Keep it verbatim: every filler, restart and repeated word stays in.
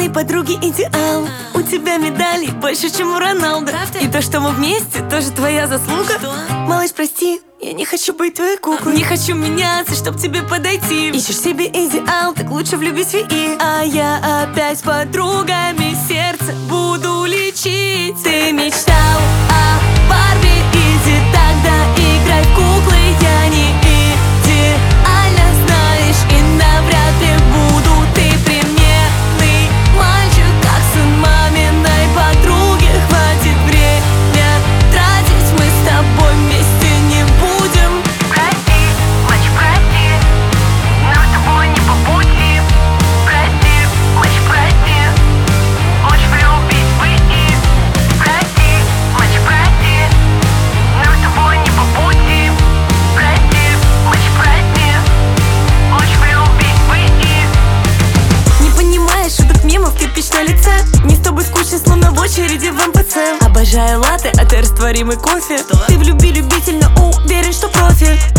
моей подруги идеал. У тебя медалей больше, чем у Роналду. И то, что мы вместе, тоже твоя заслуга. Малыш, прости, я не хочу быть твоей куклой. Не хочу меняться, чтоб тебе подойти. Ищешь себе идеал, так лучше влюбись в ИИ. А я опять с подругами сердце буду лечить. Ты мечтал о Барби, иди тогда играй в куклы. Я не идеальна, знаешь, и навряд ли буду. Ты примерный мальчик, как сын маминой подруги. Хватит время тратить, мы с тобой вместе не будем. Прости, очень прости, нам с тобой не по пути. Прости, очень прости, лучше влюбись в ИИ. Прости, очень прости, нам с тобой не по пути. Прости, очень прости, лучше влюбись в ИИ. Не понимаешь шуток, мемов, кирпич на лице. Мне с тобой скучно, словно в очереди в МПЦ. Обожаю латте, а ты растворимый кофе. Ты в любви любитель, но уверен, что профи.